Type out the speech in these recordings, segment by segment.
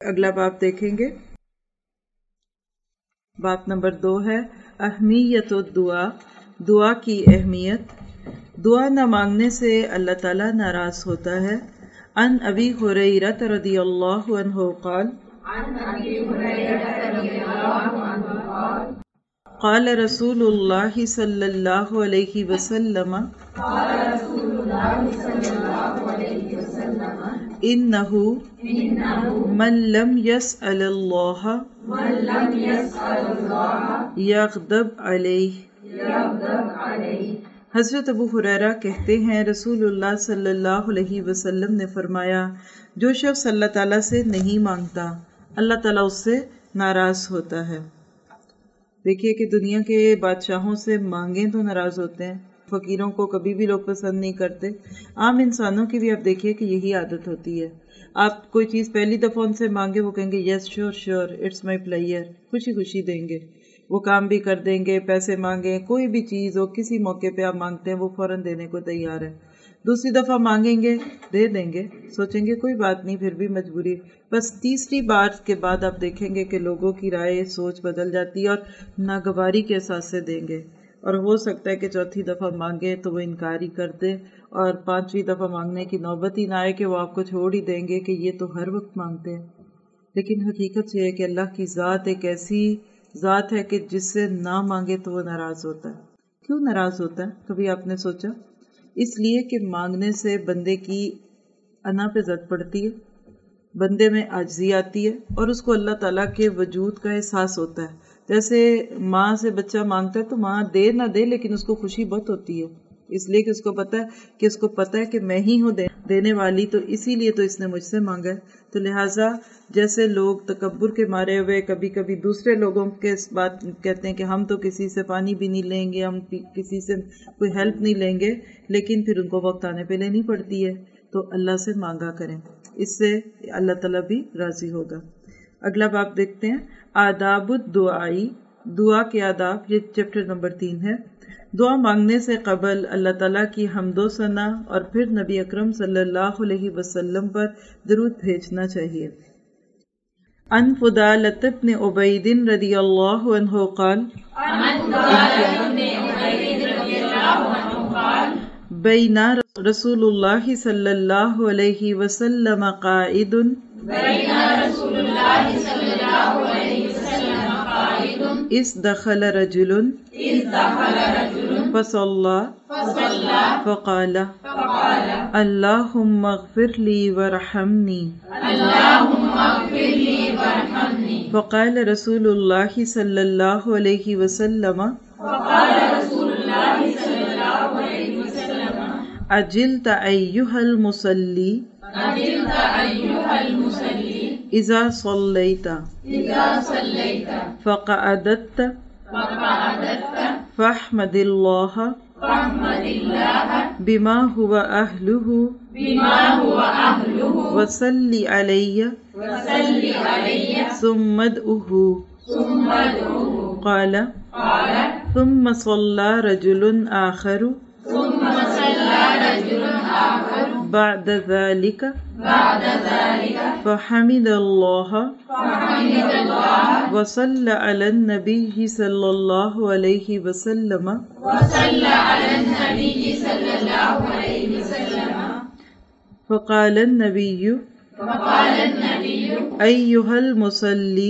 اگلا باب دیکھیں گے، باب نمبر 2 ہے اہمیت الدعا، دعا کی اہمیت۔ دعا نہ مانگنے سے اللہ تعالیٰ ناراض ہوتا ہے۔ عن ابی ہریرہ رضی اللہ عنہ قال قال رسول اللہ صلی اللہ علیہ وسلم انہ من لم یسأل اللہ یغضب علیہ۔ حضرت ابو ہریرہ کہتے ہیں رسول اللہ صلی اللہ علیہ وسلم نے فرمایا، جو شخص اللہ تعالیٰ سے نہیں مانگتا اللہ تعالیٰ اس سے ناراض ہوتا ہے۔ دیکھیے کہ دنیا کے بادشاہوں سے مانگیں تو ناراض ہوتے ہیں، فقیروں کو کبھی بھی لوگ پسند نہیں کرتے، عام انسانوں کی بھی آپ دیکھیے کہ یہی عادت ہوتی ہے۔ آپ کوئی چیز پہلی دفعہ ان سے مانگے وہ کہیں گے yes sure sure it's my player, خوشی خوشی دیں گے، وہ کام بھی کر دیں گے۔ پیسے مانگیں، کوئی بھی چیز ہو کسی موقع پہ آپ مانگتے ہیں وہ فوراً دینے کو تیار ہے۔ دوسری دفعہ مانگیں گے دے دیں گے، سوچیں گے کوئی بات نہیں پھر بھی مجبوری، بس تیسری بار کے بعد آپ دیکھیں گے کہ لوگوں کی رائے سوچ بدل جاتی ہے اور ناگواری کے احساس سے دیں گے، اور ہو سکتا ہے کہ چوتھی دفعہ مانگیں تو وہ انکار ہی کر دے، اور پانچویں دفعہ مانگنے کی نوبت ہی نہ آئے کہ وہ آپ کو چھوڑ ہی دیں گے کہ یہ تو ہر وقت مانگتے ہیں۔ لیکن حقیقت یہ ہے کہ اللہ کی ذات ایک ایسی ذات ہے کہ جس سے نہ مانگے تو وہ ناراض ہوتا ہے۔ کیوں ناراض ہوتا ہے کبھی آپ نے سوچا؟ اس لیے کہ مانگنے سے بندے کی انا پہ زد پڑتی ہے، بندے میں عاجزی آتی ہے، اور اس کو اللہ تعالیٰ کے وجود کا احساس ہوتا ہے۔ جیسے ماں سے بچہ مانگتا ہے تو ماں دے نہ دے لیکن اس کو خوشی بہت ہوتی ہے، اس لیے کہ اس کو پتہ ہے کہ میں ہی ہوں دینے والی، تو اسی لیے تو اس نے مجھ سے مانگا ہے۔ تو لہٰذا جیسے لوگ تکبر کے مارے ہوئے کبھی کبھی دوسرے لوگوں کے بات کہتے ہیں کہ ہم تو کسی سے پانی بھی نہیں لیں گے، ہم کسی سے کوئی ہیلپ نہیں لیں گے، لیکن پھر ان کو وقت آنے پہ لینی پڑتی ہے، تو اللہ سے مانگا کریں، اس سے اللہ تعالیٰ بھی راضی ہوگا۔ اگلا باب دیکھتے ہیں، آداب الدعائی، دعا کے آداب، یہ چیپٹر نمبر 3 ہے۔ دعا مانگنے سے قبل اللہ تعالیٰ کی حمد و ثنا اور پھر نبی اکرم صلی اللہ علیہ وسلم پر درود بھیجنا چاہیے۔ عن فضالۃ بن عبید رضی اللہ عنہ قال بین رسول اللہ صلی اللہ علیہ وسلم قائد اذ دخل رجل فصلى فقال اللهم اغفر لي وارحمني فقال رسول الله صلى الله عليه وسلم عجلت أيها المصلي إذا صليت فقعدت فاحمد الله بما هو أهله وصل علي ثم ادعه قال ثم صلى رجل آخر بعد ذلك فحمد الله وصلى على النبي صلى الله عليه وسلم فقال النبي أيها المصلي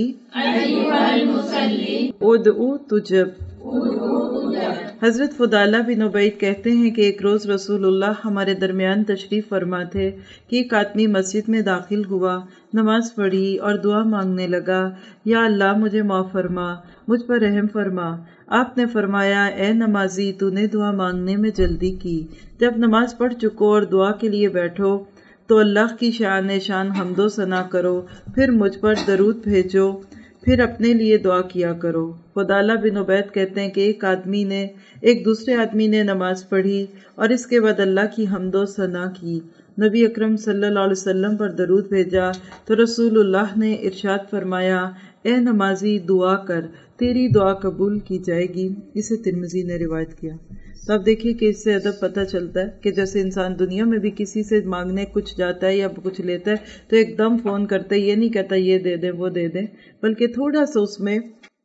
ادعو تجب۔ حضرت فضالہ بن عبید کہتے ہیں کہ ایک روز رسول اللہ ہمارے درمیان تشریف فرما تھے کہ ایک آدمی مسجد میں داخل ہوا، نماز پڑھی اور دعا مانگنے لگا، یا اللہ مجھے معاف فرما، مجھ پر رحم فرما۔ آپ نے فرمایا، اے نمازی تو نے دعا مانگنے میں جلدی کی، جب نماز پڑھ چکو اور دعا کے لیے بیٹھو تو اللہ کی شان حمد و ثنا کرو، پھر مجھ پر درود بھیجو، پھر اپنے لیے دعا کیا کرو۔ فضالہ بن عبید کہتے ہیں کہ ایک دوسرے آدمی نے نماز پڑھی اور اس کے بعد اللہ کی حمد و ثنا کی، نبی اکرم صلی اللہ علیہ وسلم پر درود بھیجا تو رسول اللہ نے ارشاد فرمایا، اے نمازی دعا کر تیری دعا قبول کی جائے گی. اسے ترمذی نے روایت کیا. تو اب دیکھیے کہ اس سے ادب پتہ چلتا ہے کہ جیسے انسان دنیا میں بھی کسی سے مانگنے کچھ جاتا ہے یا کچھ لیتا ہے تو ایک دم فون کرتا ہے، یہ نہیں کہتا یہ دے دیں وہ دے دیں، بلکہ تھوڑا سا اس میں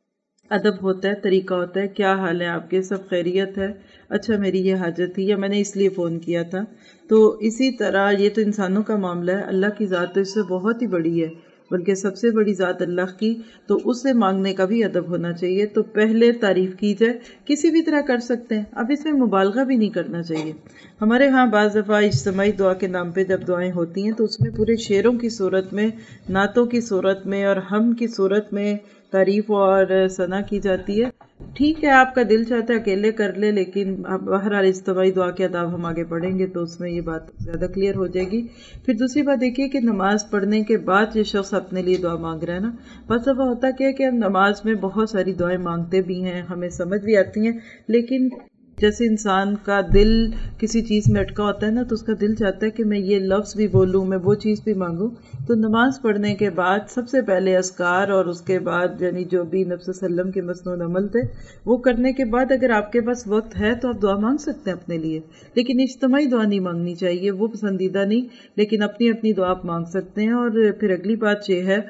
ادب ہوتا ہے، طریقہ ہوتا ہے. کیا حال ہے آپ کے، سب خیریت ہے، اچھا میری یہ حاجت تھی یا میں نے اس لیے فون کیا تھا. تو اسی طرح یہ تو انسانوں کا معاملہ ہے، اللہ کی ذات تو اس سے بہت ہی بڑی ہے، بلکہ سب سے بڑی ذات اللہ کی، تو اس سے مانگنے کا بھی ادب ہونا چاہیے. تو پہلے تعریف کی جائے، کسی بھی طرح کر سکتے ہیں، اب اس میں مبالغہ بھی نہیں کرنا چاہیے. ہمارے ہاں بعض دفعہ اجتماعی دعا کے نام پہ جب دعائیں ہوتی ہیں تو اس میں پورے شعروں کی صورت میں، نعتوں کی صورت میں اور حمد کی صورت میں تعریف اور ثنا کی جاتی ہے. ٹھیک ہے، آپ کا دل چاہتا ہے اکیلے کر لے، لیکن بہرحال اجتماعی دعا کے آداب ہم آگے پڑھیں گے تو اس میں یہ بات زیادہ کلیئر ہو جائے گی. پھر دوسری بات دیکھیے کہ نماز پڑھنے کے بعد یہ شخص اپنے لیے دعا مانگ رہا ہے نا. بس دفعہ ہوتا کیا ہے کہ ہم نماز میں بہت ساری دعائیں مانگتے بھی ہیں، ہمیں سمجھ بھی آتی ہیں، لیکن جیسے انسان کا دل کسی چیز میں اٹکا ہوتا ہے نا، تو اس کا دل چاہتا ہے کہ میں یہ لفظ بھی بولوں، میں وہ چیز بھی مانگوں. تو نماز پڑھنے کے بعد سب سے پہلے اذکار اور اس کے بعد یعنی جو بھی نبی صلی اللہ علیہ وسلم کے مسنون عمل تھے وہ کرنے کے بعد اگر آپ کے پاس وقت ہے تو آپ دعا مانگ سکتے ہیں اپنے لیے، لیکن اجتماعی دعا نہیں مانگنی چاہیے، وہ پسندیدہ نہیں، لیکن اپنی اپنی دعا آپ مانگ سکتے ہیں. اور پھر اگلی بات یہ ہے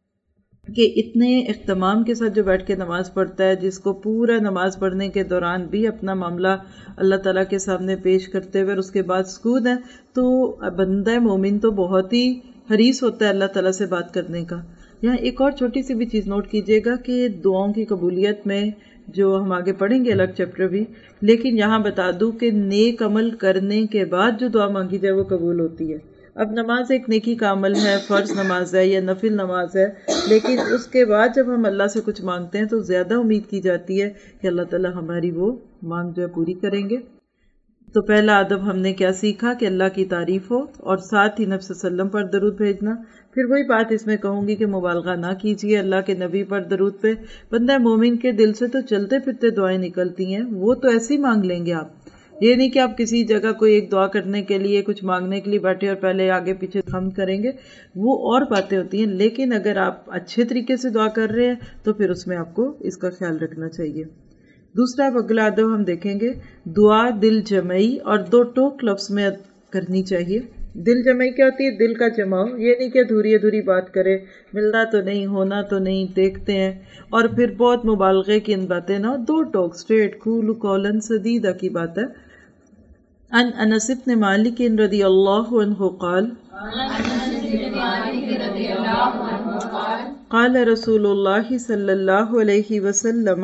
کہ اتنے اہتمام کے ساتھ جو بیٹھ کے نماز پڑھتا ہے، جس کو پورا نماز پڑھنے کے دوران بھی اپنا معاملہ اللہ تعالیٰ کے سامنے پیش کرتے ہوئے اور اس کے بعد سکون ہے، تو بندہ مومن تو بہت ہی حریص ہوتا ہے اللہ تعالیٰ سے بات کرنے کا. یہاں ایک اور چھوٹی سی بھی چیز نوٹ کیجیے گا کہ دعاؤں کی قبولیت میں جو ہم آگے پڑھیں گے الگ چیپٹر بھی، لیکن یہاں بتا دوں کہ نیک عمل کرنے کے بعد جو دعا مانگی جائے وہ قبول ہوتی ہے. اب نماز ایک نیکی کا عمل ہے، فرض نماز ہے یا نفل نماز ہے، لیکن اس کے بعد جب ہم اللہ سے کچھ مانگتے ہیں تو زیادہ امید کی جاتی ہے کہ اللہ تعالیٰ ہماری وہ مانگ جو ہے پوری کریں گے. تو پہلا ادب ہم نے کیا سیکھا کہ اللہ کی تعریف ہو اور ساتھ ہی نبی صلی اللہ علیہ وسلم پر درود بھیجنا. پھر وہی بات اس میں کہوں گی کہ مبالغہ نہ کیجیے، اللہ کے نبی پر درود پہ بندہ مومن کے دل سے تو چلتے پھرتے دعائیں نکلتی ہیں، وہ تو ایسے ہی مانگ لیں گے. آپ یہ نہیں کہ آپ کسی جگہ کوئی ایک دعا کرنے کے لیے کچھ مانگنے کے لیے بیٹھے اور پہلے آگے پیچھے حمد کریں گے، وہ اور باتیں ہوتی ہیں. لیکن اگر آپ اچھے طریقے سے دعا کر رہے ہیں تو پھر اس میں آپ کو اس کا خیال رکھنا چاہیے. دوسرا اگلا ادب ہم دیکھیں گے، دعا دل جمعی اور دو ٹوک لفظ میں کرنی چاہیے. دل جمعی کیا ہوتی ہے؟ دل کا جماؤ، یہ نہیں کہ ادھوری ادھوری بات کرے، ملنا تو نہیں، ہونا تو نہیں، دیکھتے ہیں، اور پھر بہت مبالغے کی ان باتیں نہ. دو ٹوک اسٹریٹ کول قولاً سدیدہ کی بات ہے. عن انس بن مالک رضی اللہ عنہ قال قال رسول اللہ صلی اللہ علیہ وسلم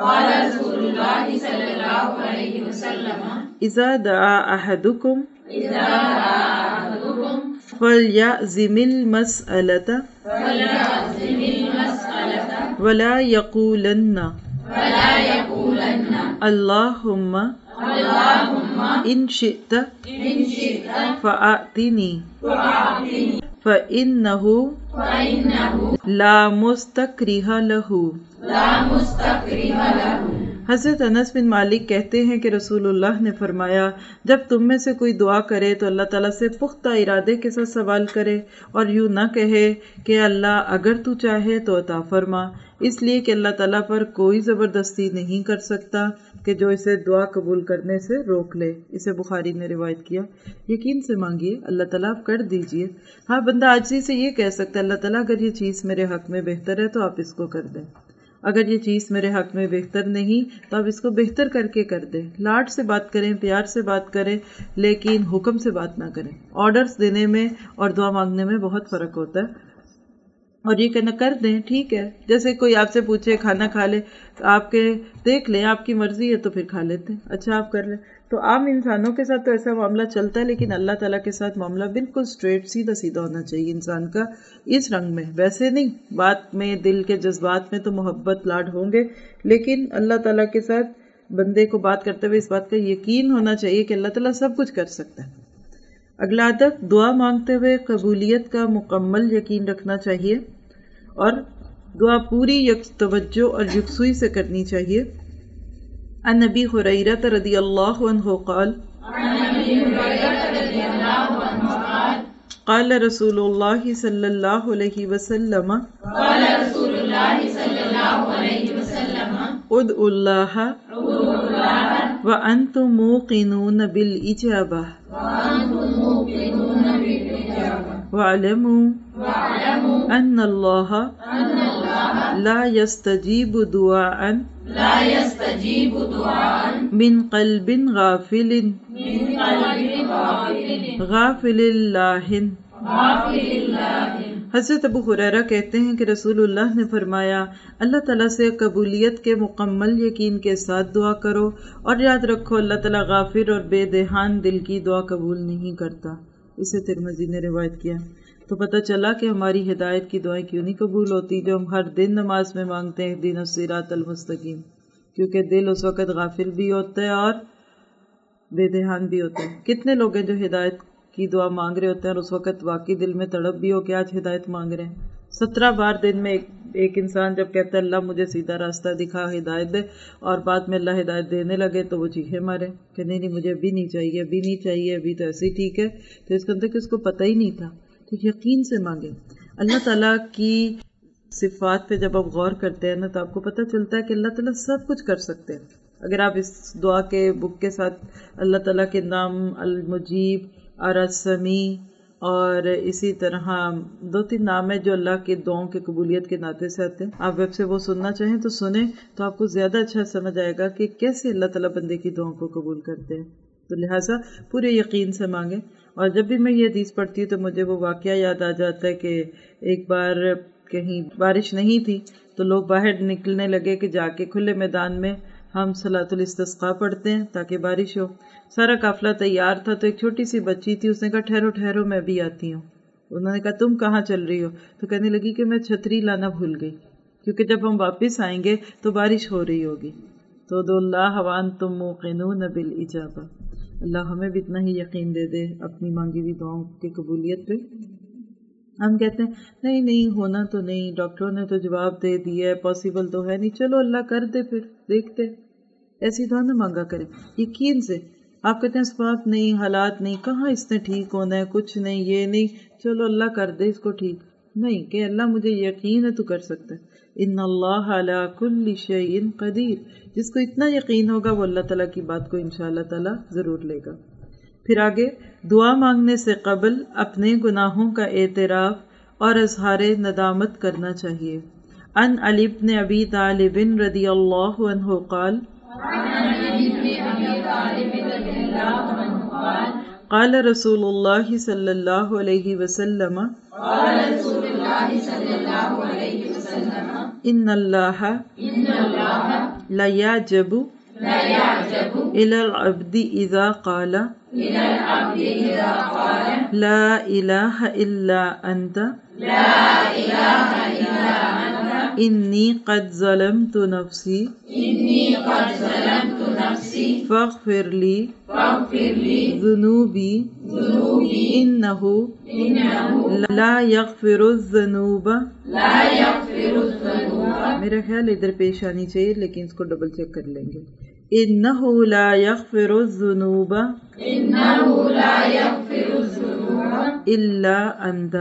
اذا دعا احدکم فلیعزم المسألة ولا یقولن اللہم ان شئت فأعطنی فإنه لا مستکرہ لہ. حضرت انس بن مالک کہتے ہیں کہ رسول اللہ نے فرمایا، جب تم میں سے کوئی دعا کرے تو اللہ تعالیٰ سے پختہ ارادے کے ساتھ سوال کرے اور یوں نہ کہے کہ اللہ اگر تو چاہے تو عطا فرما، اس لیے کہ اللہ تعالیٰ پر کوئی زبردستی نہیں کر سکتا کہ جو اسے دعا قبول کرنے سے روک لے. اسے بخاری نے روایت کیا. یقین سے مانگیے، اللہ تعالیٰ آپ کر دیجئے. ہاں، بندہ عاجزی سے یہ کہہ سکتا ہے اللہ تعالیٰ اگر یہ چیز میرے حق میں بہتر ہے تو آپ اس کو کر دیں، اگر یہ چیز میرے حق میں بہتر نہیں تو آپ اس کو بہتر کر کے کر دیں. لاڈ سے بات کریں، پیار سے بات کریں، لیکن حکم سے بات نہ کریں. آرڈرز دینے میں اور دعا مانگنے میں بہت فرق ہوتا ہے. اور یہ کہنا کر دیں، ٹھیک ہے، جیسے کوئی آپ سے پوچھے کھانا کھا لے، آپ کے دیکھ لیں آپ کی مرضی ہے تو پھر کھا لیتے ہیں، اچھا آپ کر لیں. تو عام انسانوں کے ساتھ تو ایسا معاملہ چلتا ہے، لیکن اللہ تعالیٰ کے ساتھ معاملہ بالکل اسٹریٹ سیدھا سیدھا ہونا چاہیے انسان کا، اس رنگ میں. ویسے نہیں، بات میں دل کے جذبات میں تو محبت لاڈ ہوں گے، لیکن اللہ تعالیٰ کے ساتھ بندے کو بات کرتے ہوئے اس بات کا یقین ہونا چاہیے کہ اللہ تعالیٰ سب کچھ کر سکتا ہے. اگلا ادب، دعا مانگتے ہوئے قبولیت کا مکمل یقین رکھنا چاہیے اور دعا پوری توجہ اور یکسوئی سے کرنی چاہیے. عن ابی ہریرہ رضی اللہ عنہ قال قال رسول اللہ صلی اللہ علیہ وسلم ادعوا اللہ وانتم موقنون بالاجابہ واعلموا ان اللہ لا يستجیب دعاء من قلب غافل غافل اللہ۔ حضرت ابو ہریرہ کہتے ہیں کہ رسول اللہ نے فرمایا، اللہ تعالیٰ سے قبولیت کے مکمل یقین کے ساتھ دعا کرو، اور یاد رکھو اللہ تعالیٰ غافر اور بے دہان دل کی دعا قبول نہیں کرتا۔ اسے ترمذی نے روایت کیا۔ تو پتہ چلا کہ ہماری ہدایت کی دعائیں کیوں نہیں قبول ہوتی جو ہم ہر دن نماز میں مانگتے ہیں، اہدنا الصراط المستقیم، کیونکہ دل اس وقت غافل بھی ہوتا ہے اور بے دہان بھی ہوتا ہے۔ کتنے لوگ ہیں جو ہدایت کی دعا مانگ رہے ہوتے ہیں اور اس وقت واقعی دل میں تڑپ بھی ہو کہ آج ہدایت مانگ رہے ہیں۔ 17 بار دن میں ایک انسان جب کہتا ہے اللہ مجھے سیدھا راستہ دکھا، ہدایت دے، اور بعد میں اللہ ہدایت دینے لگے تو وہ چیخے مارے کہ نہیں مجھے ابھی نہیں چاہیے، ابھی نہیں چاہیے، ابھی تو ایسے ہی ٹھیک ہے۔ تو اس کے اندر کہ اس کو پتہ ہی نہیں تھا۔ تو یقین سے مانگیں۔ اللہ تعالیٰ کی صفات پہ جب آپ غور کرتے ہیں نا تو آپ کو پتہ چلتا ہے کہ اللہ تعالیٰ سب کچھ کر سکتے ہیں۔ اگر آپ اس دعا کے بک کے ساتھ اللہ تعالیٰ کے نام المجیب اور السمیع اور اسی طرح 2-3 نام ہے جو اللہ کے دعاؤں کے قبولیت کے ناطے سے آتے ہیں، آپ ویب سے وہ سننا چاہیں تو سنیں، تو آپ کو زیادہ اچھا سمجھ آئے گا کہ کیسے اللہ تعالیٰ بندے کی دعاؤں کو قبول کرتے ہیں۔ تو لہٰذا پورے یقین سے مانگیں۔ اور جب بھی میں یہ حدیث پڑھتی ہوں تو مجھے وہ واقعہ یاد آ جاتا ہے کہ ایک بار کہیں بارش نہیں تھی تو لوگ باہر نکلنے لگے کہ جا کے کھلے میدان میں ہم صلاۃ الاستسقاء پڑھتے ہیں تاکہ بارش ہو۔ سارا قافلہ تیار تھا تو ایک چھوٹی سی بچی تھی، اس نے کہا ٹھہرو ٹھہرو میں بھی آتی ہوں۔ انہوں نے کہا تم کہاں چل رہی ہو؟ تو کہنے لگی کہ میں چھتری لانا بھول گئی، کیونکہ جب ہم واپس آئیں گے تو بارش ہو رہی ہوگی۔ تو ادعوا اللہ وانتم موقنون بالاجابہ۔ اللہ ہمیں بھی اتنا ہی یقین دے دے اپنی مانگی ہوئی دعاؤں کی قبولیت پہ۔ ہم کہتے ہیں نہیں ہونا تو نہیں، ڈاکٹروں نے تو جواب دے دیا ہے، پاسبل تو ہے نہیں، چلو اللہ کر دے پھر دیکھتے۔ ایسی دعا نہ مانگا کریں یقین سے۔ آپ کہتے ہیں اسباب نہیں، حالات نہیں، کہاں اس نے ٹھیک ہونا ہے، کچھ نہیں، یہ نہیں، چلو اللہ کر دے اس کو ٹھیک۔ نہیں کہ اللہ مجھے یقین ہے تو کر سکتا ہے۔ ان اللہ علی کل شیء قدیر۔ جس کو اتنا یقین ہوگا وہ اللہ تعالیٰ کی بات کو انشاءاللہ تعالیٰ ضرور لے گا۔ پھر آگے دعا مانگنے سے قبل اپنے گناہوں کا اعتراف اور اظہار ندامت کرنا چاہیے۔ عن علی بن ابی طالب رضی اللہ عنہ قال قال رسول اللہ صلی اللہ علیہ وسلم ان اللہ لیعجب الی العبد اذا قال لا الہ الا انت انی قد ظلمت نفسی فاغفر لی ذنوبی انہ لا یغفر الذنوب۔ میرا خیال ادھر پیش آنی چاہیے لیکن اس کو ڈبل چیک کر لیں گے۔ انہ لا یغفر الذنوب الا انت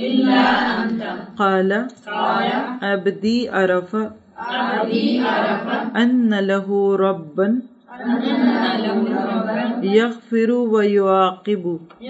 قال عبدی عرف ان لہ ربا یغفر ویعاقب۔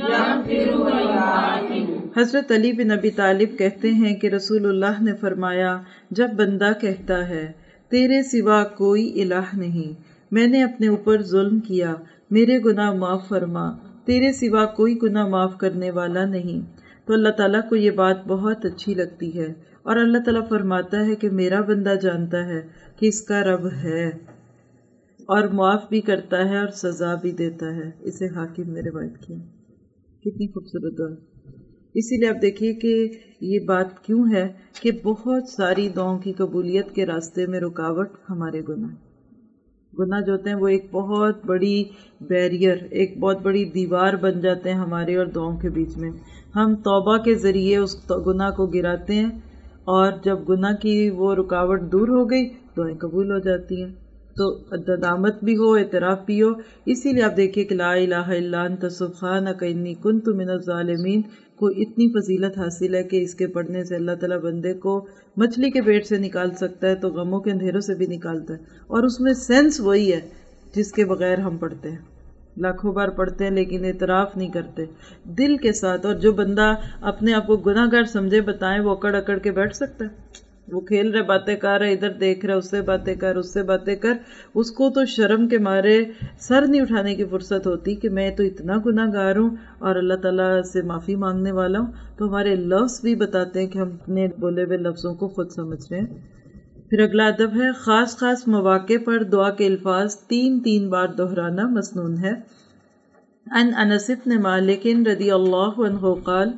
حضرت علی بن ابی طالب کہتے ہیں کہ رسول اللہ نے فرمایا، جب بندہ کہتا ہے تیرے سوا کوئی الہ نہیں، میں نے اپنے اوپر ظلم کیا، میرے گناہ معاف فرما، تیرے سوا کوئی گناہ معاف کرنے والا نہیں، تو اللہ تعالیٰ کو یہ بات بہت اچھی لگتی ہے، اور اللہ تعالیٰ فرماتا ہے کہ میرا بندہ جانتا ہے کہ اس کا رب ہے، اور معاف بھی کرتا ہے اور سزا بھی دیتا ہے۔ اسے حاکم نے روایت کیا۔ کتنی خوبصورت دعا۔ اسی لیے آپ دیکھیے کہ یہ بات کیوں ہے کہ بہت ساری دعاؤں کی قبولیت کے راستے میں رکاوٹ ہمارے گناہ جو ہوتے ہیں، وہ ایک بہت بڑی بیریئر، ایک بہت بڑی دیوار بن جاتے ہیں ہمارے اور دعاؤں کے بیچ میں۔ ہم توبہ کے ذریعے اس گناہ کو گراتے ہیں، اور جب گناہ کی وہ رکاوٹ دور ہو گئی دعائیں قبول ہو جاتی ہیں۔ تو ندامت بھی ہو، اعتراف بھی ہو۔ اسی لیے آپ دیکھیے کہ لا الہ الا انت سبحانک انی کنت من الظالمین کو اتنی فضیلت حاصل ہے کہ اس کے پڑھنے سے اللہ تعالیٰ بندے کو مچھلی کے پیٹ سے نکال سکتا ہے تو غموں کے اندھیروں سے بھی نکالتا ہے، اور اس میں سینس وہی ہے جس کے بغیر ہم پڑھتے ہیں، لاکھوں بار پڑھتے ہیں لیکن اعتراف نہیں کرتے دل کے ساتھ۔ اور جو بندہ اپنے آپ کو گناہ گار سمجھے بتائیں وہ اکڑ اکڑ کے بیٹھ سکتا ہے، وہ کھیل رہے باتیں کر رہے، ادھر دیکھ رہے، اس سے باتیں کر، اس سے باتیں کر، اس کو تو شرم کے مارے سر نہیں اٹھانے کی فرصت ہوتی کہ میں تو اتنا گناہ گار ہوں اور اللہ تعالیٰ سے معافی مانگنے والا ہوں۔ تو ہمارے لفظ بھی بتاتے ہیں کہ ہم اپنے بولے ہوئے لفظوں کو خود سمجھ رہے ہیں۔ پھر اگلا ادب ہے خاص خاص مواقع پر دعا کے الفاظ 3 بار دہرانا مسنون ہے۔ ان انس بن مالک رضی اللہ عنہ قال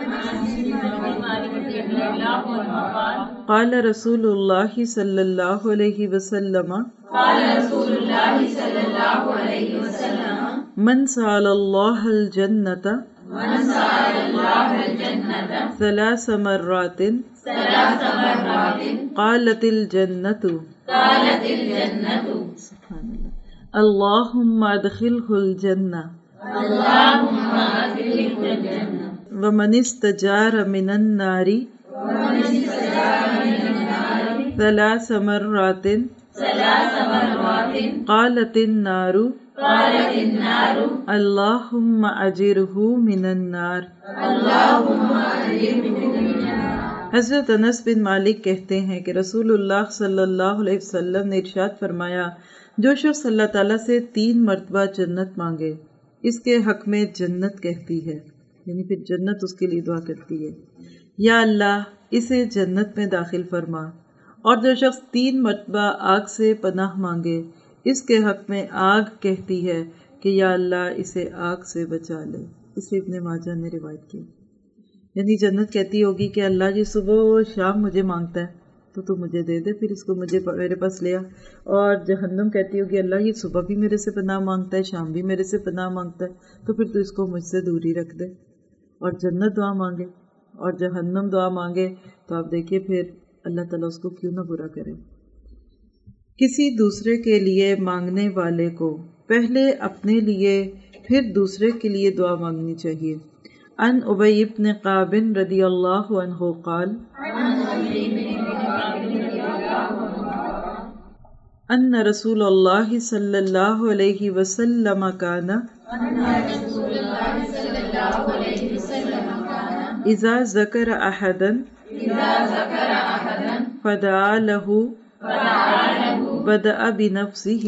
قال رسول اللہ صلی اللہ علیہ وسلم من سأل اللہ الجنۃ 3 مرات قالت الجنۃ اللہم ادخلہ الجنہ ومن استجار من النار 3 مرات قالت النار اللہم اجرہ من النار۔ حضرت انس بن مالک کہتے ہیں کہ رسول اللہ صلی اللہ علیہ وسلم نے ارشاد فرمایا، جو شخص اللہ تعالیٰ سے 3 مرتبہ جنت مانگے اس کے حق میں جنت کہتی ہے، یعنی پھر جنت اس کے لیے دعا کرتی ہے، یا اللہ اسے جنت میں داخل فرما۔ اور جو شخص 3 مرتبہ آگ سے پناہ مانگے اس کے حق میں آگ کہتی ہے کہ یا اللہ اسے آگ سے بچا لے۔ اسے ابن ماجہ نے روایت کی، یعنی جنت کہتی ہوگی کہ اللہ جی صبح و شام مجھے مانگتا ہے تو مجھے دے دے، پھر اس کو مجھے میرے پاس لیا۔ اور جہنم کہتی ہوگی اللہ یہ صبح بھی میرے سے پناہ مانگتا ہے، شام بھی میرے سے پناہ مانگتا ہے تو پھر تو اس کو مجھ سے دور ہی رکھ دے۔ اور جنت دعا مانگے اور جہنم دعا مانگے تو آپ دیکھیے پھر اللہ تعالیٰ اس کو کیوں نہ برا کرے۔ کسی دوسرے کے لیے مانگنے والے کو پہلے اپنے لیے پھر دوسرے کے لیے دعا مانگنی چاہیے۔ ان ابی بن کعب رضی اللہ عنہ قال ان رسول اللہ صلی اللہ علیہ وسلم کان اذا ذکر احدا فدعا له بدأ بنفسه۔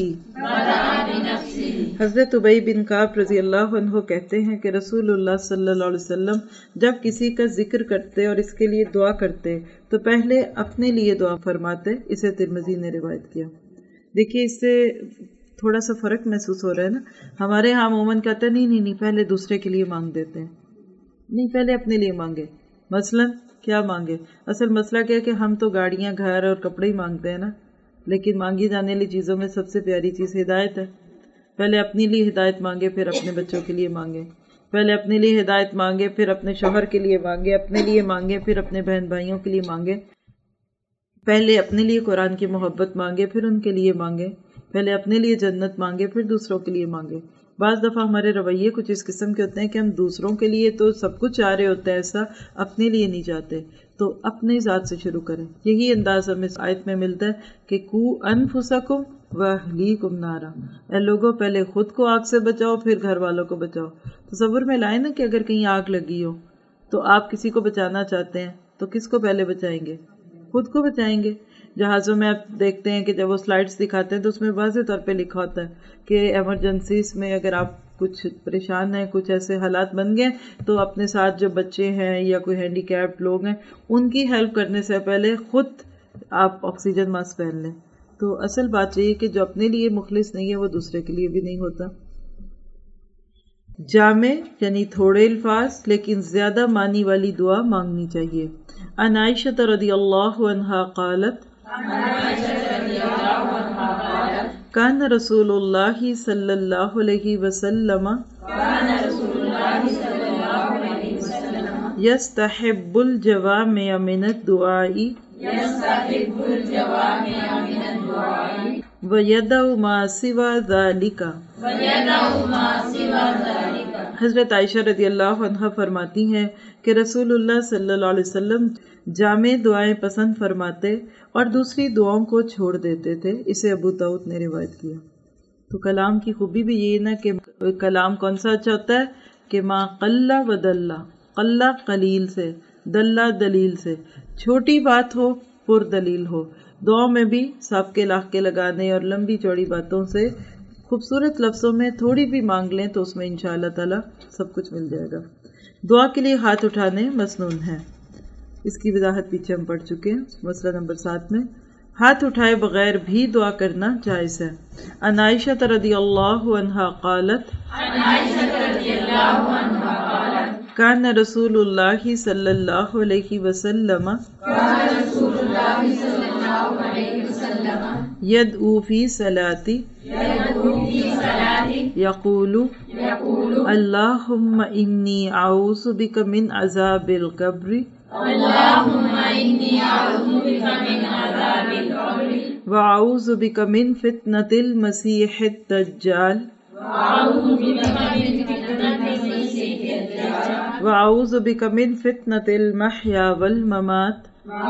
حضرت ابی بن کعب رضی اللہ عنہ کہتے ہیں کہ رسول اللہ صلی اللہ علیہ وسلم جب کسی کا ذکر کرتے اور اس کے لیے دعا کرتے تو پہلے اپنے لیے دعا فرماتے۔ اسے ترمذی نے روایت کیا۔ دیکھیے اس سے تھوڑا سا فرق محسوس ہو رہا ہے نا، ہمارے ہاں عموماً کہتے ہیں نہیں پہلے دوسرے کے لیے مانگ دیتے ہیں، نہیں پہلے اپنے لیے مانگے۔ مثلاً کیا مانگے؟ اصل مسئلہ کیا ہے کہ ہم تو گاڑیاں، گھر اور کپڑے ہی مانگتے ہیں نا، لیکن مانگی جانے والی چیزوں میں سب سے پیاری چیز ہدایت ہے۔ پہلے اپنے لیے ہدایت مانگے، پھر اپنے بچوں کے لیے مانگے، پہلے اپنے لیے ہدایت مانگے، پھر اپنے شوہر کے لیے مانگے، اپنے لیے مانگے، پھر اپنے بہن بھائیوں کے لیے مانگے، پہلے اپنے لیے قرآن کی محبت مانگے، پھر ان کے لیے مانگے، پہلے اپنے لیے جنت مانگے، پھر دوسروں کے لیے مانگے۔ بعض دفعہ ہمارے رویے کچھ اس قسم کے ہوتے ہیں کہ ہم دوسروں کے لیے تو سب کچھ چاہ رہے ہوتے ہیں، ایسا اپنے لیے نہیں چاہتے، تو اپنے ذات سے شروع کریں۔ یہی انداز ہمیں اس آیت میں ملتا ہے کہ قوا انفسکم واہلیکم نارا، اے لوگوں پہلے خود کو آگ سے بچاؤ پھر گھر والوں کو بچاؤ۔ تصور میں لائیں نا کہ اگر کہیں آگ لگی ہو تو آپ کسی کو بچانا چاہتے ہیں تو کس کو پہلے بچائیں گے؟ خود کو بچائیں گے۔ جہازوں میں آپ دیکھتے ہیں کہ جب وہ سلائڈس دکھاتے ہیں تو اس میں واضح طور پہ لکھا ہوتا ہے کہ ایمرجنسیز میں اگر آپ کچھ پریشان ہیں، کچھ ایسے حالات بن گئے تو اپنے ساتھ جو بچے ہیں یا کوئی ہینڈی کیپڈ لوگ ہیں ان کی ہیلپ کرنے سے پہلے خود آپ آکسیجن ماسک پہن لیں۔ تو اصل بات یہ ہے کہ جو اپنے لیے مخلص نہیں ہے وہ دوسرے کے لیے بھی نہیں ہوتا۔ جامع یعنی تھوڑے الفاظ لیکن زیادہ معنی والی دعا مانگنی چاہیے۔ عن عائشہ رضی اللہ عنہا قالت کان رسول اللہ صلی اللہ علیہ وسلم یستحب الجوامع من الدعاء ویدع ما سوى ذلك حضرت عائشہ رضی اللہ عنہا فرماتی ہیں کہ رسول اللہ صلی اللہ علیہ وسلم جامع دعائیں پسند فرماتے اور دوسری دعاؤں کو چھوڑ دیتے تھے. اسے ابو داؤد نے روایت کیا. تو کلام کی خوبی بھی یہ نا کہ کلام کون سا اچھا ہوتا ہے کہ ما قل و دل. قل قلیل سے، دل دلیل سے، چھوٹی بات ہو پر دلیل ہو. دعاؤں میں بھی سانپ کے لاخ کے لگانے اور لمبی چوڑی باتوں سے خوبصورت لفظوں میں تھوڑی بھی مانگ لیں تو اس میں انشاءاللہ تعالی سب کچھ مل جائے گا. دعا کے لیے ہاتھ اٹھانے مسنون ہے. اس کی وضاحت پیچھے ہم پڑھ چکے ہیں. مسئلہ نمبر 7 میں ہاتھ اٹھائے بغیر بھی دعا کرنا جائز ہے. عن عائشہ رضی اللہ عنہا قالت کان رسول اللہ صلی اللہ علیہ وسلم یدعو فی صلاتی یقول اللہم انی اعوذ بک من عذاب القبر وأعوذ بك من فتنة المسيح الدجال وأعوذ بك من فتنة المحيا والممات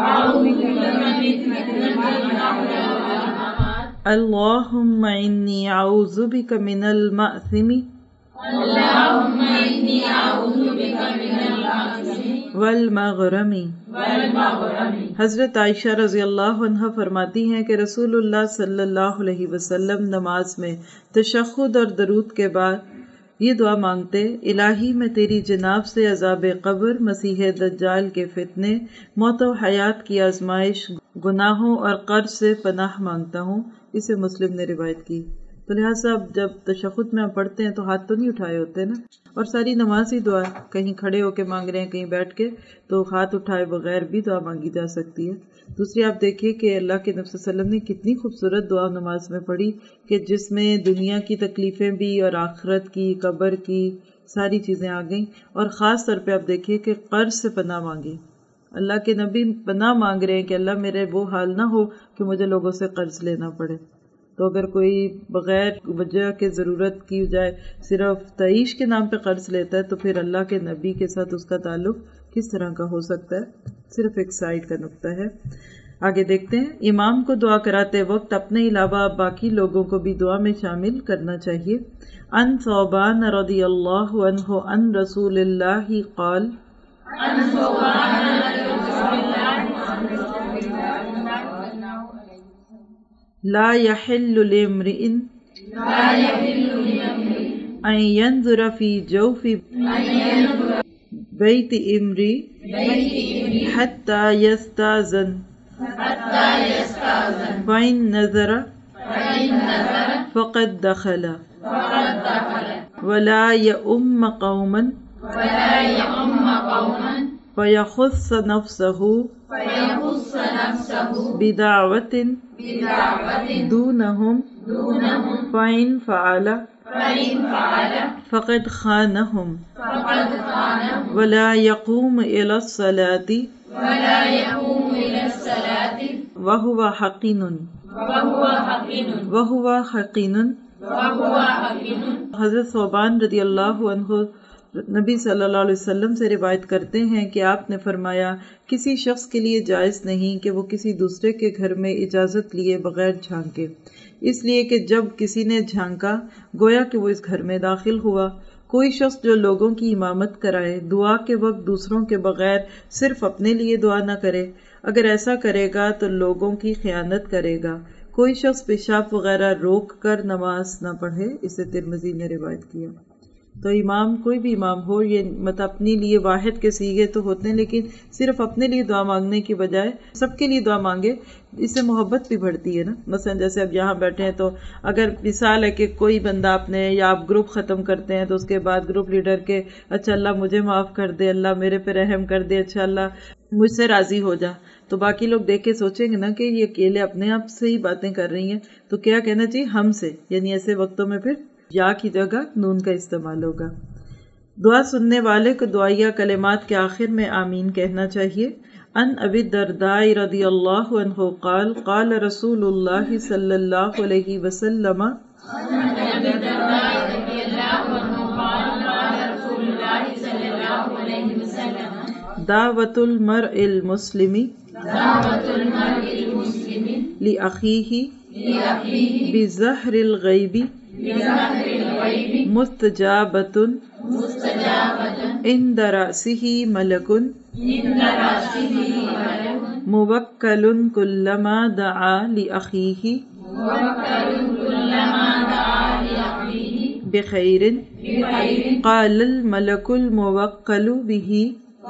اللهم إني أعوذ بك من المأثم والمغرم. حضرت عائشہ رضی اللہ عنہ فرماتی ہیں کہ رسول اللہ صلی اللہ علیہ وسلم نماز میں تشہد اور درود کے بعد یہ دعا مانگتے: الہی میں تیری جناب سے عذاب قبر، مسیح دجال کے فتنے، موت و حیات کی آزمائش، گناہوں اور قرض سے پناہ مانگتا ہوں. اسے مسلم نے روایت کی. تو لہٰذا اب جب تشہد میں ہم پڑھتے ہیں تو ہاتھ تو نہیں اٹھائے ہوتے نا، اور ساری نماز ہی دعا، کہیں کھڑے ہو کے مانگ رہے ہیں کہیں بیٹھ کے، تو ہاتھ اٹھائے بغیر بھی دعا مانگی جا سکتی ہے. دوسری آپ دیکھیے کہ اللہ کے نبی صلی اللہ علیہ وسلم نے کتنی خوبصورت دعا نماز میں پڑھی کہ جس میں دنیا کی تکلیفیں بھی اور آخرت کی، قبر کی ساری چیزیں آ گئیں. اور خاص طور پہ آپ دیکھیے کہ قرض سے پناہ مانگی. اللہ کے نبی پناہ مانگ رہے ہیں کہ اللہ میرے وہ حال نہ ہو کہ مجھے لوگوں سے قرض لینا پڑے. تو اگر کوئی بغیر وجہ کے ضرورت کی جائے صرف تعیش کے نام پہ قرض لیتا ہے تو پھر اللہ کے نبی کے ساتھ اس کا تعلق کس طرح کا ہو سکتا ہے؟ صرف ایک سائڈ کا نقطہ ہے. آگے دیکھتے ہیں. امام کو دعا کراتے وقت اپنے علاوہ باقی لوگوں کو بھی دعا میں شامل کرنا چاہیے. ان ثوبان رضی اللہ عنہ ان رسول اللہ قال لا يحل لامرئ ان ينظر في جوف بيت امرئ حتى يستأذن فإن نظر فقد دخل ولا يؤم قوما فيخص نفسه بدعوة دونهم فإن فعل فقد خانهم ولا يقوم إلى الصلاة وهو حقين. حضرت ثوبان رضی اللہ عنہ نبی صلی اللہ علیہ وسلم سے روایت کرتے ہیں کہ آپ نے فرمایا کسی شخص کے لیے جائز نہیں کہ وہ کسی دوسرے کے گھر میں اجازت لیے بغیر جھانکے، اس لیے کہ جب کسی نے جھانکا گویا کہ وہ اس گھر میں داخل ہوا. کوئی شخص جو لوگوں کی امامت کرائے دعا کے وقت دوسروں کے بغیر صرف اپنے لیے دعا نہ کرے، اگر ایسا کرے گا تو لوگوں کی خیانت کرے گا. کوئی شخص پیشاب وغیرہ روک کر نماز نہ پڑھے. اسے ترمذی نے روایت کیا. تو امام کوئی بھی امام ہو، یہ مت اپنے لیے واحد کے سیغے تو ہوتے ہیں، لیکن صرف اپنے لیے دعا مانگنے کی بجائے سب کے لیے دعا مانگے، اس سے محبت بھی بڑھتی ہے نا. مثلا جیسے اب یہاں بیٹھے ہیں تو اگر مثال ہے کہ کوئی بندہ آپ نے یا آپ گروپ ختم کرتے ہیں تو اس کے بعد گروپ لیڈر کے اچھا اللہ مجھے معاف کر دے، اللہ میرے پہ رحم کر دے، اچھا اللہ مجھ سے راضی ہو جا، تو باقی لوگ دیکھ کے سوچیں گے نا کہ یہ اکیلے اپنے آپ سے ہی باتیں کر رہی ہیں، تو کیا کہنا چاہیے ہم سے، یعنی ایسے وقتوں میں پھر یا کی جگہ نون کا استعمال ہوگا. دعا سننے والے کو دعائیہ کلمات کے آخر میں آمین کہنا چاہیے. ان ابی الدرداء رضی اللہ عنہ قال قال رسول اللہ صلی اللہ علیہ وسلم دعوت المرء المسلم لأخیہ بظہر الغیب مستجابۃ عند رأسہ ملک موکل کلما دعا لأخیہ بخیر قال الملک الموکل بہ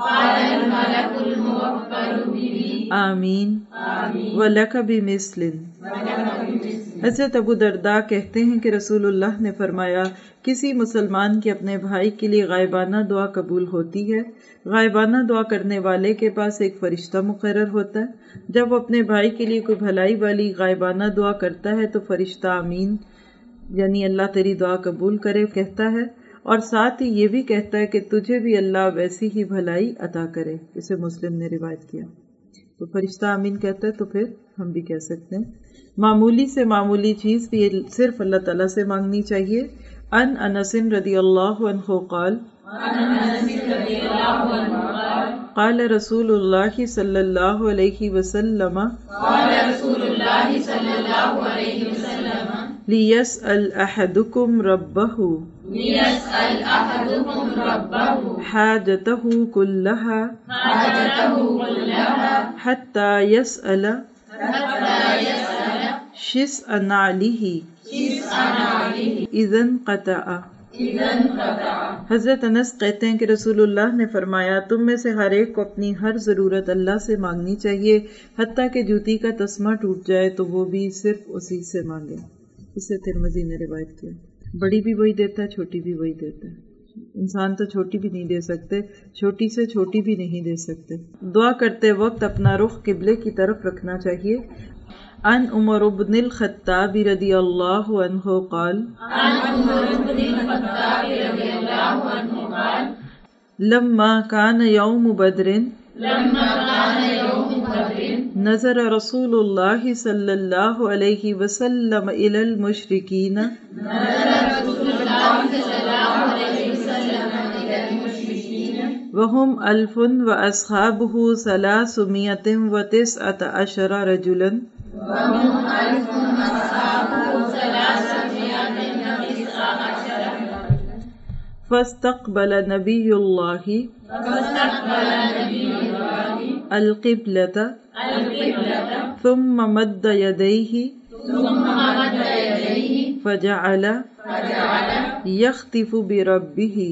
آمین وَلَكَ بِمِثْلٍ۔ حضرت ابو درداء کہتے ہیں کہ رسول اللہ نے فرمایا کسی مسلمان کے اپنے بھائی کے لیے غائبانہ دعا قبول ہوتی ہے۔ غائبانہ دعا کرنے والے کے پاس ایک فرشتہ مقرر ہوتا ہے۔ جب وہ اپنے بھائی کے لیے کوئی بھلائی والی غائبانہ دعا کرتا ہے تو فرشتہ آمین یعنی اللہ تیری دعا قبول کرے کہتا ہے، اور ساتھ ہی یہ بھی کہتا ہے کہ تجھے بھی اللہ ویسی ہی بھلائی عطا کرے۔ اسے مسلم نے روایت کیا۔ تو فرشتہ آمین کہتا ہے تو پھر ہم بھی کہہ سکتے ہیں۔ معمولی سے معمولی چیز بھی صرف اللہ تعالیٰ سے مانگنی چاہیے۔ ان انس رضی اللہ عنہ قال قال رسول اللہ صلی اللہ علیہ وسلم لیسأل احدکم ربہ حاجتہ کلہا حتی یسأل شسء نعلہ اذا انقطع۔ حضرت انس کہتے ہیں کہ رسول اللہ نے فرمایا تم میں سے ہر ایک کو اپنی ہر ضرورت اللہ سے مانگنی چاہیے، حتیٰ کہ جوتی کا تسمہ ٹوٹ جائے تو وہ بھی صرف اسی سے مانگے۔ اسے ترمذی نے روایت کیا۔ بڑی بھی وہی دیتا ہے، چھوٹی بھی وہی دیتا ہے۔ انسان تو چھوٹی بھی نہیں دے سکتے، چھوٹی سے چھوٹی بھی نہیں دے سکتے۔ دعا کرتے وقت اپنا رخ قبلے کی طرف رکھنا چاہیے۔ عن عمر بن الخطاب رضی اللہ عنہ قال لما كان يوم بدر نظر رسول اللہ صلی اللہ علیہ وسلم الى المشرکین وهم 1000 واصحابہ 319 رجلا فاستقبل نبی اللہ القبلة ثم مد يديه فجعل يخطف بربه۔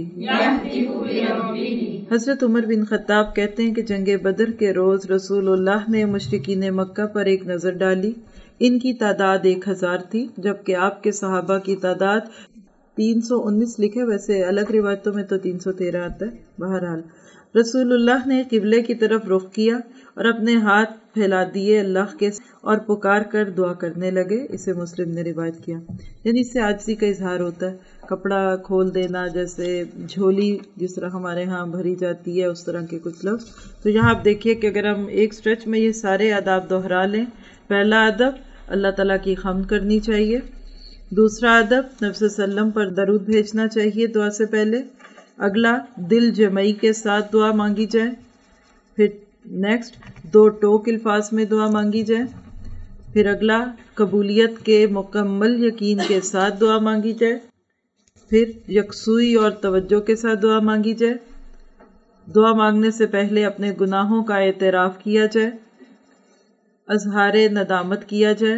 حضرت عمر بن خطاب کہتے ہیں کہ جنگ بدر کے روز رسول اللہ نے مشرکین مکہ پر ایک نظر ڈالی۔ ان کی تعداد 1000 تھی، جبکہ آپ کے صحابہ کی تعداد 319 لکھے، ویسے الگ روایتوں میں تو 313 آتا ہے۔ بہرحال رسول اللہ نے قبلے کی طرف رخ کیا اور اپنے ہاتھ پھیلا دیے اللہ کے اور پکار کر دعا کرنے لگے۔ اسے مسلم نے روایت کیا۔ یعنی اس سے عاجزی کا اظہار ہوتا ہے۔ کپڑا کھول دینا، جیسے جھولی جس طرح ہمارے ہاں بھری جاتی ہے، اس طرح کے کچھ لفظ۔ تو یہاں آپ دیکھیے کہ اگر ہم ایک سٹریچ میں یہ سارے آداب دہرا لیں، پہلا ادب اللہ تعالیٰ کی حمد کرنی چاہیے، دوسرا ادب نبی صلی اللہ علیہ وسلم پر درود بھیجنا چاہیے دعا سے پہلے، اگلا دل جمعی کے ساتھ دعا مانگی جائے، پھر نیکسٹ 2 ٹوک الفاظ میں دعا مانگی جائے، پھر اگلا قبولیت کے مکمل یقین کے ساتھ دعا مانگی جائے، پھر یکسوئی اور توجہ کے ساتھ دعا مانگی جائے، دعا مانگنے سے پہلے اپنے گناہوں کا اعتراف کیا جائے، اظہار ندامت کیا جائے،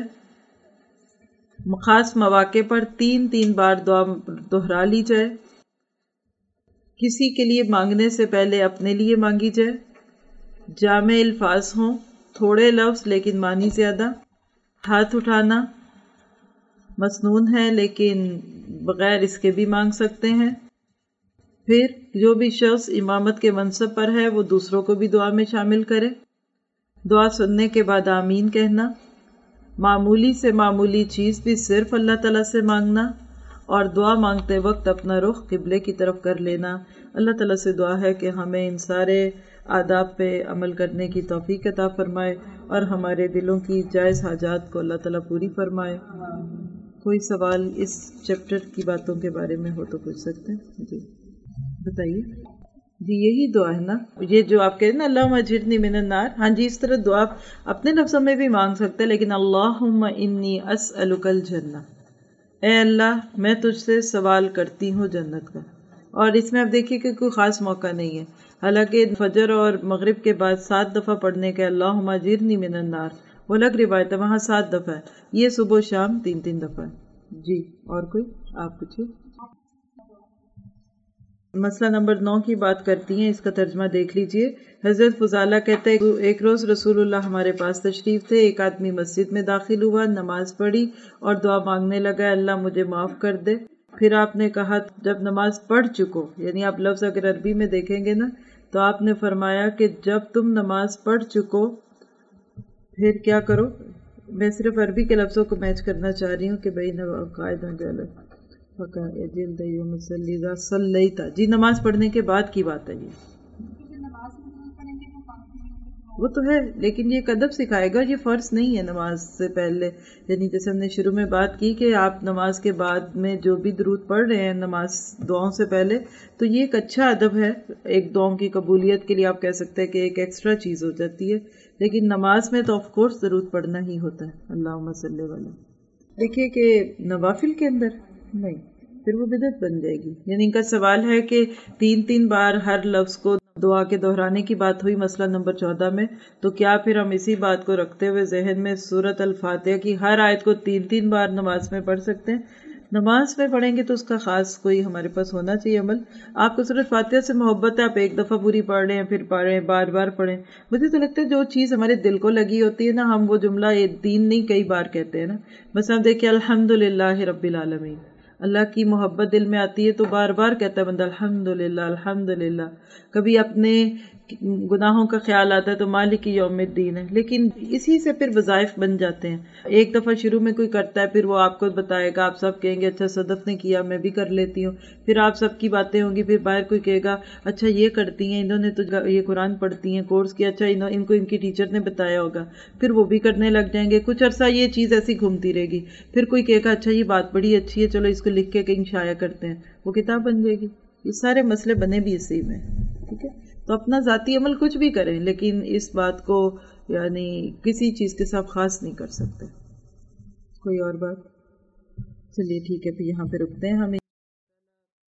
خاص مواقع پر 3 بار دعا دہرا لی جائے، کسی کے لیے مانگنے سے پہلے اپنے لیے مانگی جائے، جامع الفاظ ہوں، تھوڑے لفظ لیکن معنی زیادہ، ہاتھ اٹھانا مسنون ہے لیکن بغیر اس کے بھی مانگ سکتے ہیں، پھر جو بھی شخص امامت کے منصب پر ہے وہ دوسروں کو بھی دعا میں شامل کرے، دعا سننے کے بعد آمین کہنا، معمولی سے معمولی چیز بھی صرف اللہ تعالیٰ سے مانگنا، اور دعا مانگتے وقت اپنا رخ قبلے کی طرف کر لینا۔ اللہ تعالیٰ سے دعا ہے کہ ہمیں ان سارے آداب پہ عمل کرنے کی توفیق عطا فرمائے اور ہمارے دلوں کی جائز حاجات کو اللہ تعالیٰ پوری فرمائے۔ کوئی سوال اس چیپٹر کی باتوں کے بارے میں ہو تو پوچھ سکتے ہیں؟ جی بتائیے۔ جی یہی دعا ہے نا، یہ جو آپ کہتے ہیں نا اللہم اجرنی من النار، ہاں جی اس طرح دعا آپ اپنے لفظوں میں بھی مانگ سکتے ہیں، لیکن اللہم انی اسألک الجنہ، اے اللہ میں تجھ سے سوال کرتی ہوں جنت کا۔ اور اس میں آپ دیکھیے کہ کوئی خاص موقع نہیں ہے، حالانکہ فجر اور مغرب کے بعد 7 دفعہ پڑھنے کے اللہم اجرنی من النار، وہ الگ روایت ہے وہاں 7 دفعہ ہے، یہ صبح و شام 3 دفعہ ہے۔ جی اور کوئی آپ پوچھیے۔ مسئلہ نمبر 9 کی بات کرتی ہیں، اس کا ترجمہ دیکھ لیجئے۔ حضرت فضالہ کہتے ہیں ایک روز رسول اللہ ہمارے پاس تشریف تھے، ایک آدمی مسجد میں داخل ہوا، نماز پڑھی اور دعا مانگنے لگا اللہ مجھے معاف کر دے۔ پھر آپ نے کہا جب نماز پڑھ چکو، یعنی آپ لفظ اگر عربی میں دیکھیں گے نا تو آپ نے فرمایا کہ جب تم نماز پڑھ چکو پھر کیا کرو۔ میں صرف عربی کے لفظوں کو میچ کرنا چاہ رہی ہوں کہ بھائی قائد صلیتا، جی نماز پڑھنے کے بعد کی بات ہے یہ، وہ تو ہے لیکن یہ ادب سکھائے گا، یہ فرض نہیں ہے نماز سے پہلے، یعنی جیسے ہم نے شروع میں بات کی کہ آپ نماز کے بعد میں جو بھی درود پڑھ رہے ہیں نماز دعاؤں سے پہلے، تو یہ ایک اچھا ادب ہے، ایک دعاؤں کی قبولیت کے لیے آپ کہہ سکتے ہیں کہ ایک ایکسٹرا چیز ہو جاتی ہے، لیکن نماز میں تو آف کورس درود پڑھنا ہی ہوتا ہے اللہم صلی علیہ۔ دیکھیے کہ نوافل کے اندر نہیں، پھر وہ بدعت بن جائے گی، یعنی ان کا سوال ہے کہ 3 بار ہر لفظ کو دعا کے دہرانے کی بات ہوئی مسئلہ نمبر 14 میں، تو کیا پھر ہم اسی بات کو رکھتے ہوئے ذہن میں سورۃ الفاتحہ کی ہر آیت کو 3 بار نماز میں پڑھ سکتے ہیں؟ نماز میں پڑھیں گے تو اس کا خاص کوئی ہمارے پاس ہونا چاہیے عمل۔ آپ کو سورۃ فاتحہ سے محبت ہے، آپ ایک دفعہ پوری پڑھ رہے ہیں پھر پڑھ رہے ہیں، بار بار پڑھیں۔ مجھے تو لگتا ہے جو چیز ہمارے دل کو لگی ہوتی ہے نا، ہم وہ جملہ 3 نہیں کئی بار کہتے ہیں نا، بس ہم دیکھیں الحمدللہ رب العالمین، اللہ کی محبت دل میں آتی ہے تو بار بار کہتا ہے بندہ الحمدللہ الحمدللہ۔ کبھی اپنے گناہوں کا خیال آتا ہے تو مالک یوم الدین ہے، لیکن اسی سے پھر وظائف بن جاتے ہیں۔ ایک دفعہ شروع میں کوئی کرتا ہے پھر وہ آپ کو بتائے گا، آپ سب کہیں گے اچھا صدف نے کیا میں بھی کر لیتی ہوں، پھر آپ سب کی باتیں ہوں گی، پھر باہر کوئی کہے گا اچھا یہ کرتی ہیں، انہوں نے تو یہ قرآن پڑھتی ہیں کورس کیا، اچھا ان کو ان کی ٹیچر نے بتایا ہوگا، پھر وہ بھی کرنے لگ جائیں گے، کچھ عرصہ یہ چیز ایسی گھومتی رہے گی، پھر کوئی کہے گا اچھا یہ بات بڑی اچھی ہے چلو اس کو لکھ کے کہیں شائع کرتے ہیں، وہ کتاب بن جائے گی۔ یہ سارے مسئلے بنے بھی اسی میں، ٹھیک ہے؟ تو اپنا ذاتی عمل کچھ بھی کریں لیکن اس بات کو یعنی کسی چیز کے ساتھ خاص نہیں کر سکتے۔ کوئی اور بات؟ چلیے ٹھیک ہے، پھر یہاں پہ رکتے ہیں ہم۔